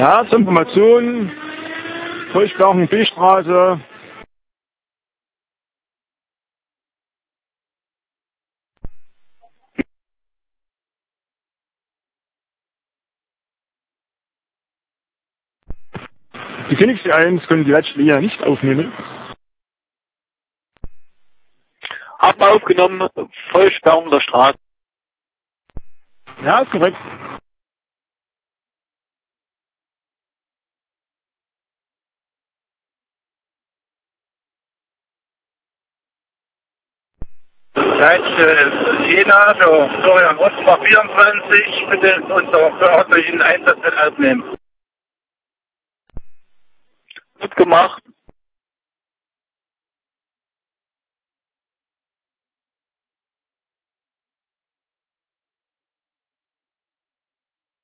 Ja, zur Information, Vollsperrung B-Straße. Die Königssee 1 können die letzte Linie nicht aufnehmen. Haben aufgenommen, Vollsperrung der Straße. Ja, ist korrekt. Jena, so Florian Rottenbach 24, bitte unser örtlichen Einsatz mit aufnehmen. Gut gemacht.